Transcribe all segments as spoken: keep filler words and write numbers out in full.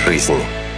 жизнь.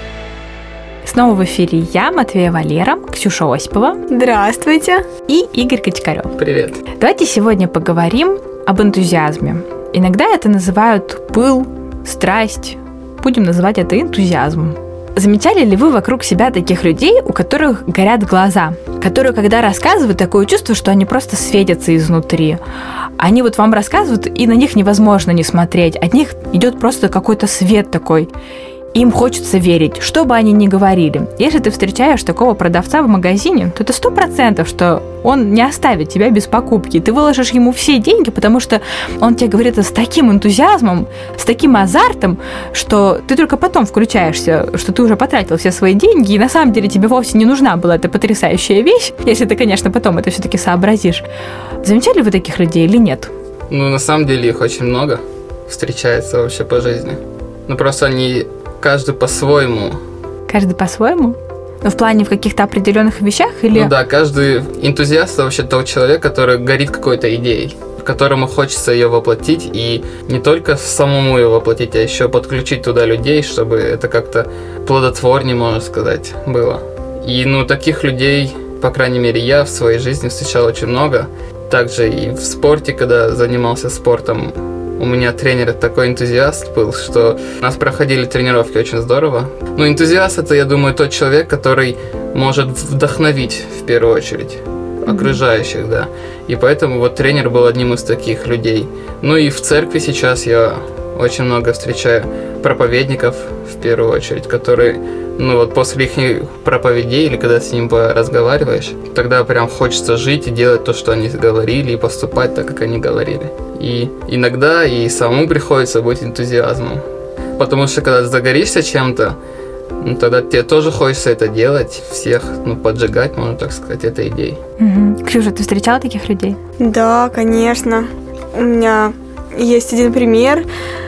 Снова в эфире я, Матвея Валера, Ксюша Осипова. Здравствуйте. И Игорь Кочкарев. Привет. Давайте сегодня поговорим об энтузиазме. Иногда это называют пыл, страсть. Будем называть это энтузиазмом. Замечали ли вы вокруг себя таких людей, у которых горят глаза, которые, когда рассказывают, такое чувство, что они просто светятся изнутри? Они вот вам рассказывают, и на них невозможно не смотреть. От них идет просто какой-то свет такой. Им хочется верить, что бы они ни говорили. Если ты встречаешь такого продавца в магазине, то это сто процентов, что он не оставит тебя без покупки. Ты выложишь ему все деньги, потому что он тебе говорит это с таким энтузиазмом, с таким азартом, что ты только потом включаешься, что ты уже потратил все свои деньги, и на самом деле тебе вовсе не нужна была эта потрясающая вещь, если ты, конечно, потом это все-таки сообразишь. Замечали вы таких людей или нет? Ну, на самом деле их очень много встречается вообще по жизни. Ну, просто они... Каждый по-своему. Каждый по-своему? Ну, в плане в каких-то определенных вещах или... Ну да, каждый энтузиаст вообще тот человек, который горит какой-то идеей, которому хочется ее воплотить, и не только самому ее воплотить, а еще подключить туда людей, чтобы это как-то плодотворнее, можно сказать, было. И, ну, таких людей, по крайней мере, я в своей жизни встречал очень много. Также и в спорте, когда занимался спортом, у меня тренер такой энтузиаст был, что у нас проходили тренировки очень здорово. Ну, энтузиаст — это, я думаю, тот человек, который может вдохновить, в первую очередь, окружающих, да. И поэтому вот тренер был одним из таких людей. Ну и в церкви сейчас я очень много встречаю проповедников, в первую очередь, которые, ну вот после их проповедей или когда с ним разговариваешь, тогда прям хочется жить и делать то, что они говорили, и поступать так, как они говорили. И иногда и самому приходится быть энтузиазмом. Потому что когда загоришься чем-то, ну, тогда тебе тоже хочется это делать, всех, ну, поджигать, можно так сказать, этой идеей. Угу. Ксюша, ты встречала таких людей? Да, конечно. У меня есть один пример.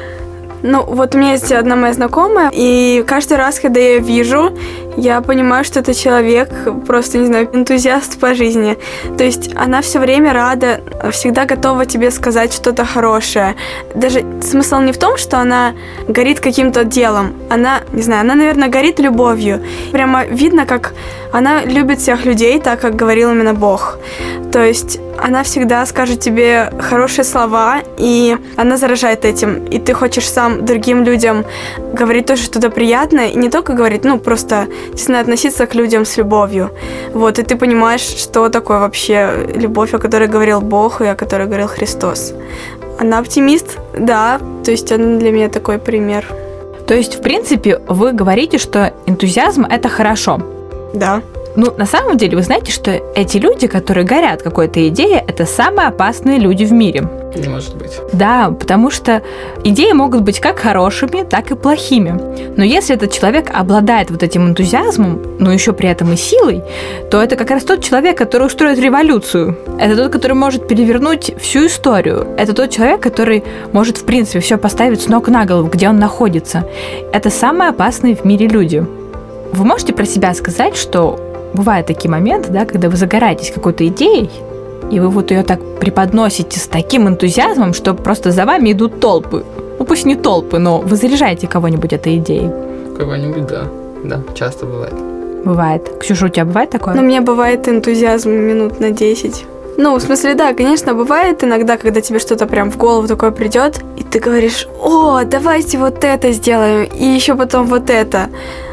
Ну, вот у меня есть одна моя знакомая, и каждый раз, когда я ее вижу, я понимаю, что это человек, просто, не знаю, энтузиаст по жизни. То есть она все время рада, всегда готова тебе сказать что-то хорошее. Даже смысл не в том, что она горит каким-то делом. Она, не знаю, она, наверное, горит любовью. Прямо видно, как она любит всех людей, так, как говорил именно Бог. То есть она всегда скажет тебе хорошие слова, и она заражает этим. И ты хочешь сам другим людям говорить тоже что-то приятное, и не только говорить, ну, просто, не знаю, относиться к людям с любовью. Вот, и ты понимаешь, что такое вообще любовь, о которой говорил Бог и о которой говорил Христос. Она оптимист, да, то есть она для меня такой пример. То есть, в принципе, вы говорите, что энтузиазм – это хорошо? Да. Ну, на самом деле, вы знаете, что эти люди, которые горят какой-то идеей, это самые опасные люди в мире. Не может быть. Да, потому что идеи могут быть как хорошими, так и плохими. Но если этот человек обладает вот этим энтузиазмом, но еще при этом и силой, то это как раз тот человек, который устроит революцию. Это тот, который может перевернуть всю историю. Это тот человек, который может, в принципе, все поставить с ног на голову, где он находится. Это самые опасные в мире люди. Вы можете про себя сказать, что бывают такие моменты, да, когда вы загораетесь какой-то идеей, и вы вот ее так преподносите с таким энтузиазмом, что просто за вами идут толпы. Ну, пусть не толпы, но вы заряжаете кого-нибудь этой идеей. Кого-нибудь, да. Да, часто бывает. Бывает. Ксюша, у тебя бывает такое? Ну, у меня бывает энтузиазм минут на десять. Ну, в смысле, да, конечно, бывает иногда, когда тебе что-то прям в голову такое придет, и ты говоришь: о, давайте вот это сделаем, и еще потом вот это.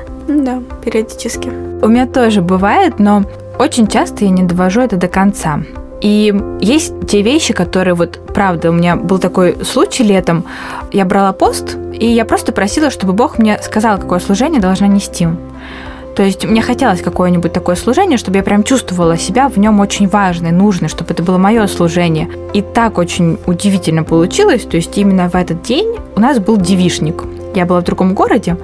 Да, периодически. У меня тоже бывает, но очень часто я не довожу это до конца. И есть те вещи, которые вот, правда, у меня был такой случай летом. Я брала пост, и я просто просила, чтобы Бог мне сказал, какое служение должна нести. То есть мне хотелось какое-нибудь такое служение, чтобы я прям чувствовала себя в нем очень важной, нужной, чтобы это было мое служение. И так очень удивительно получилось. То есть именно в этот день у нас был девичник. Я была в другом городе,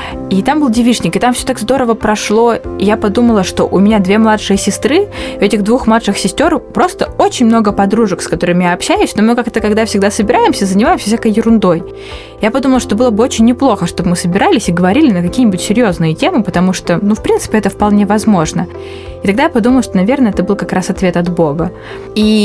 и там был девичник, и там все так здорово прошло, и я подумала, что у меня две младшие сестры, и у этих двух младших сестер просто очень много подружек, с которыми я общаюсь, но мы как-то, когда всегда собираемся, занимаемся всякой ерундой. Я подумала, что было бы очень неплохо, чтобы мы собирались и говорили на какие-нибудь серьезные темы, потому что, ну, в принципе, это вполне возможно. И тогда я подумала, что, наверное, это был как раз ответ от Бога. И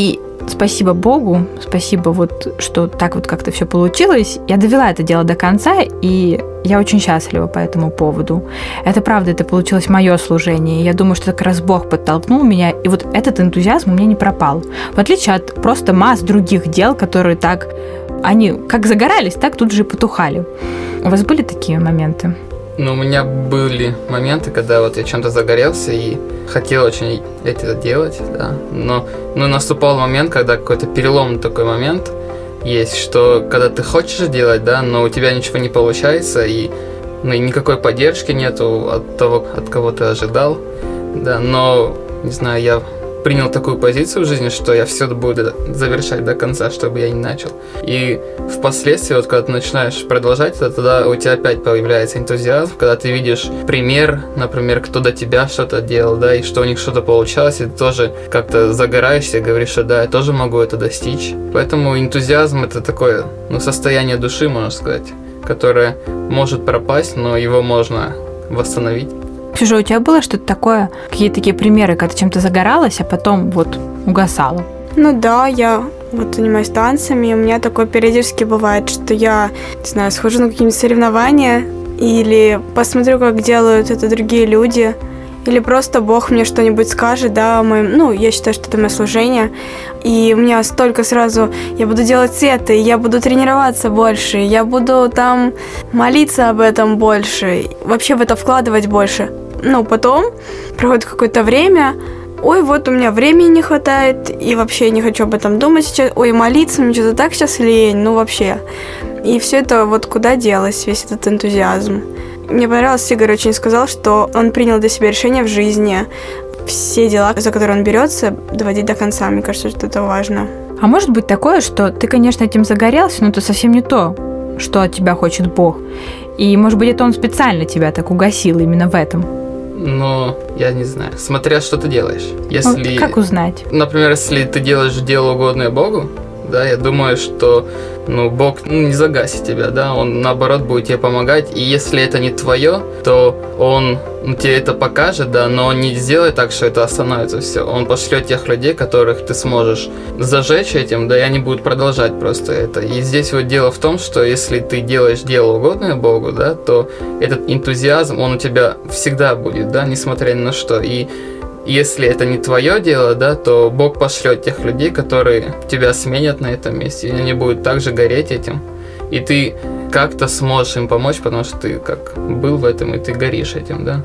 спасибо Богу, спасибо вот, что так вот как-то все получилось. Я довела это дело до конца, и я очень счастлива по этому поводу. Это правда, это получилось мое служение. Я думаю, что как раз Бог подтолкнул меня, и вот этот энтузиазм у меня не пропал. В отличие от просто масс других дел, которые так, они как загорались, так тут же и потухали. У вас были такие моменты? Ну, у меня были моменты, когда вот я чем-то загорелся и хотел очень это делать, да. Но, но наступал момент, когда какой-то переломный такой момент есть, что когда ты хочешь делать, да, но у тебя ничего не получается, и ну, и никакой поддержки нету от того, от кого ты ожидал, да. Но, не знаю, я принял такую позицию в жизни, что я все буду завершать до конца, чтобы я не начал. И впоследствии, вот когда ты начинаешь продолжать это, тогда у тебя опять появляется энтузиазм, когда ты видишь пример, например, кто до тебя что-то делал, да, и что у них что-то получалось, и ты тоже как-то загораешься и говоришь, что да, я тоже могу это достичь. Поэтому энтузиазм — это такое, ну, состояние души, можно сказать, которое может пропасть, но его можно восстановить. Ксюша, у тебя было что-то такое, какие-то такие примеры, когда ты чем-то загоралась, а потом вот угасала? Ну да, я вот занимаюсь танцами, и у меня такое периодически бывает, что я, не знаю, схожу на какие-нибудь соревнования или посмотрю, как делают это другие люди, или просто Бог мне что-нибудь скажет, да, моим, ну, я считаю, что это мое служение, и у меня столько сразу, я буду делать это, я буду тренироваться больше, я буду там молиться об этом больше, вообще в это вкладывать больше. Ну, потом проходит какое-то время, ой, вот у меня времени не хватает, и вообще я не хочу об этом думать сейчас, ой, молиться, мне что-то так сейчас лень, ну, вообще. И все это вот куда делось, весь этот энтузиазм. Мне понравилось, Игорь очень сказал, что он принял для себя решение в жизни все дела, за которые он берется, доводить до конца. Мне кажется, что это важно. А может быть такое, что ты, конечно, этим загорелся, но это совсем не то, что от тебя хочет Бог. И, может быть, это он специально тебя так угасил именно в этом. Но я не знаю, смотря что ты делаешь. Если, вот как узнать? Например, если ты делаешь дело, угодное Богу, да, я думаю, что ну, Бог ну, не загасит тебя, да, Он, наоборот, будет тебе помогать, и если это не твое, то Он ну, тебе это покажет, да, но Он не сделает так, что это остановится все. Он пошлет тех людей, которых ты сможешь зажечь этим, да, и они будут продолжать просто это. И здесь вот дело в том, что если ты делаешь дело угодное Богу, да, то этот энтузиазм, он у тебя всегда будет, да, несмотря ни на что, и если это не твое дело, да, то Бог пошлет тех людей, которые тебя сменят на этом месте, и они будут также гореть этим. И ты как-то сможешь им помочь, потому что ты как был в этом, и ты горишь этим, да.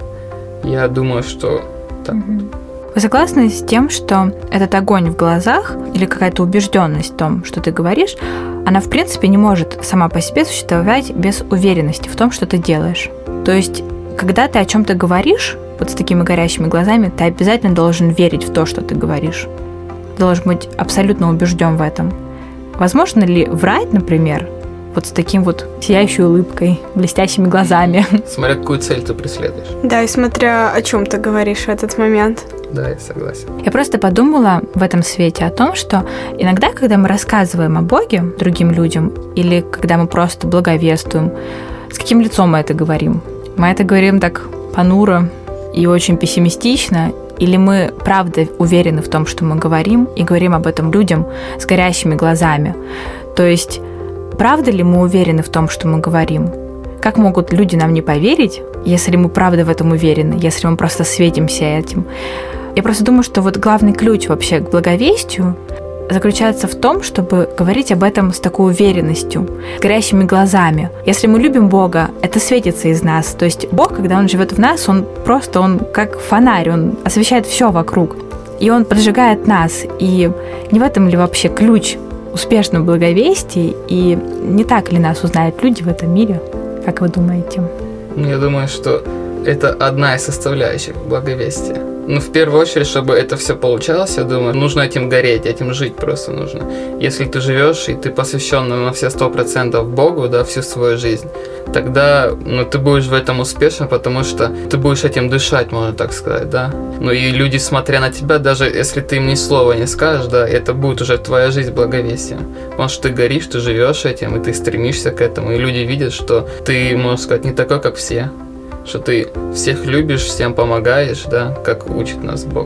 Я думаю, что так. Вы согласны с тем, что этот огонь в глазах или какая-то убежденность в том, что ты говоришь, она в принципе не может сама по себе существовать без уверенности в том, что ты делаешь? То есть, когда ты о чем-то говоришь, вот с такими горящими глазами, ты обязательно должен верить в то, что ты говоришь. Ты должен быть абсолютно убежден в этом. Возможно ли врать, например, вот с таким вот сияющей улыбкой, блестящими глазами? Смотря какую цель ты преследуешь. Да, и смотря о чем ты говоришь в этот момент. Да, я согласен. Я просто подумала в этом свете о том, что иногда, когда мы рассказываем о Боге другим людям, или когда мы просто благовествуем, с каким лицом мы это говорим? Мы это говорим так понуро и очень пессимистично, или мы правда уверены в том, что мы говорим, и говорим об этом людям с горящими глазами? То есть, правда ли мы уверены в том, что мы говорим? Как могут люди нам не поверить, если мы правда в этом уверены, если мы просто светимся этим? Я просто думаю, что вот главный ключ вообще к благовестию заключается в том, чтобы говорить об этом с такой уверенностью, с горящими глазами. Если мы любим Бога, это светится из нас. То есть Бог, когда Он живет в нас, Он просто, Он как фонарь, Он освещает все вокруг. И Он поджигает нас. И не в этом ли вообще ключ успешного благовестия? И не так ли нас узнают люди в этом мире? Как вы думаете? Я думаю, что это одна из составляющих благовестия. Ну, в первую очередь, чтобы это все получалось, я думаю, нужно этим гореть, этим жить просто нужно. Если ты живешь и ты посвящен на все сто процентов Богу, да, всю свою жизнь, тогда, ну, ты будешь в этом успешен, потому что ты будешь этим дышать, можно так сказать, да. Ну, и люди, смотря на тебя, даже если ты им ни слова не скажешь, да, это будет уже твоя жизнь благовестием. Потому что ты горишь, ты живешь этим, и ты стремишься к этому, и люди видят, что ты, можно сказать, не такой, как все. Что ты всех любишь, всем помогаешь, да, как учит нас Бог.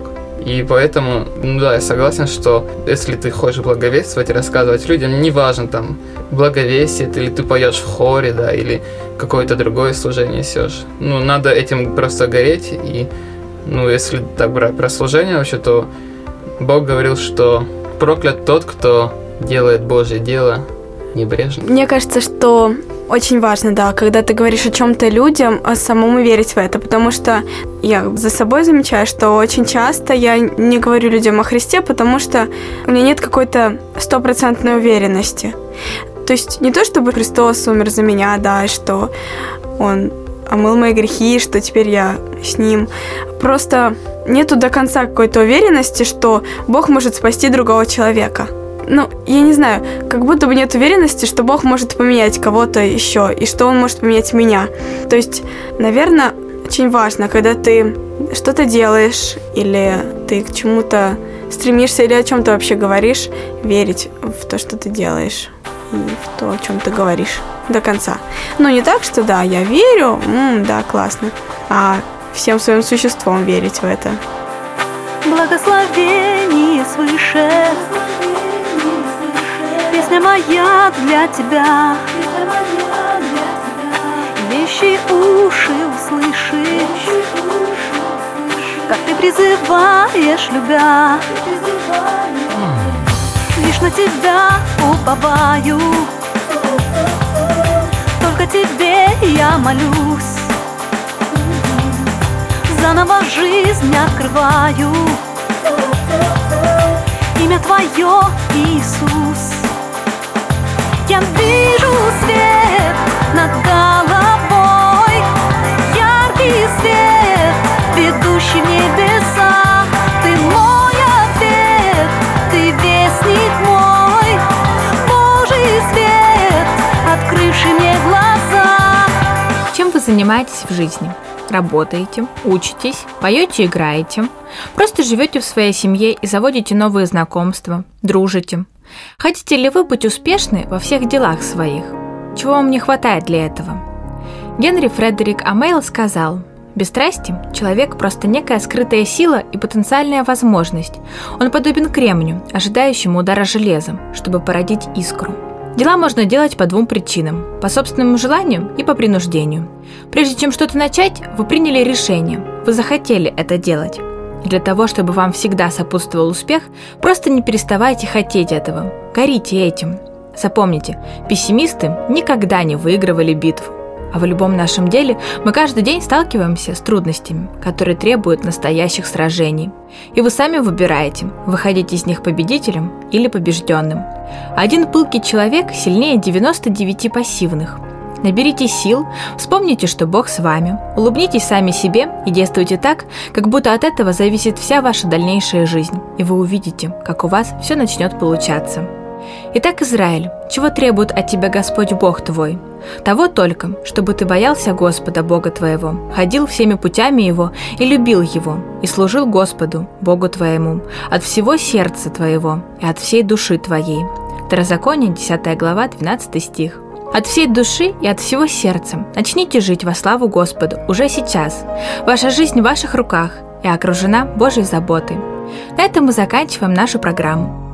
И поэтому, ну да, я согласен, что если ты хочешь благовествовать и рассказывать людям, неважно там, благовестие, или ты поешь в хоре, да, или какое-то другое служение несешь. Ну, надо этим просто гореть. И, ну, если так брать про служение вообще, то Бог говорил, что проклят тот, кто делает Божье дело небрежно. Мне кажется, что очень важно, да, когда ты говоришь о чем-то людям, а самому верить в это, потому что я за собой замечаю, что очень часто я не говорю людям о Христе, потому что у меня нет какой-то стопроцентной уверенности. То есть не то, чтобы Христос умер за меня, да, и что Он омыл мои грехи, что теперь я с Ним. Просто нету до конца какой-то уверенности, что Бог может спасти другого человека. Ну, я не знаю, как будто бы нет уверенности, что Бог может поменять кого-то еще, и что Он может поменять меня. То есть, наверное, очень важно, когда ты что-то делаешь, или ты к чему-то стремишься, или о чем-то вообще говоришь, верить в то, что ты делаешь, и в то, о чем ты говоришь до конца. Ну, не так, что да, я верю, м-м, да, классно, а всем своим существом верить в это. Благословение свыше, песня моя для тебя, вещи уши услышишь, как ты призываешь, любя, лишь на тебя уповаю, только тебе я молюсь, заново жизнь открываю, имя Твое, Иисус. Я вижу свет над головой, яркий свет, ведущий в небеса. Ты мой ответ, ты вестник мой, Божий свет, открывший мне глаза. Чем вы занимаетесь в жизни? Работаете, учитесь, поете, играете, просто живете в своей семье и заводите новые знакомства, дружите. Хотите ли вы быть успешны во всех делах своих? Чего вам не хватает для этого? Генри Фредерик Амейл сказал: «Бесстрастие – человек просто некая скрытая сила и потенциальная возможность. Он подобен кремню, ожидающему удара железом, чтобы породить искру». Дела можно делать по двум причинам – по собственному желанию и по принуждению. Прежде чем что-то начать, вы приняли решение, вы захотели это делать. И для того, чтобы вам всегда сопутствовал успех, просто не переставайте хотеть этого, горите этим. Запомните, пессимисты никогда не выигрывали битву. А в любом нашем деле мы каждый день сталкиваемся с трудностями, которые требуют настоящих сражений. И вы сами выбираете, выходить из них победителем или побежденным. Один пылкий человек сильнее девяноста девяти пассивных. Наберите сил, вспомните, что Бог с вами, улыбнитесь сами себе и действуйте так, как будто от этого зависит вся ваша дальнейшая жизнь, и вы увидите, как у вас все начнет получаться. Итак, Израиль, чего требует от тебя Господь Бог твой? Того только, чтобы ты боялся Господа Бога твоего, ходил всеми путями Его и любил Его, и служил Господу, Богу твоему, от всего сердца твоего и от всей души твоей. Второзаконие, десятая глава, двенадцатый стих. От всей души и от всего сердца начните жить во славу Господу уже сейчас. Ваша жизнь в ваших руках и окружена Божьей заботой. На этом мы заканчиваем нашу программу.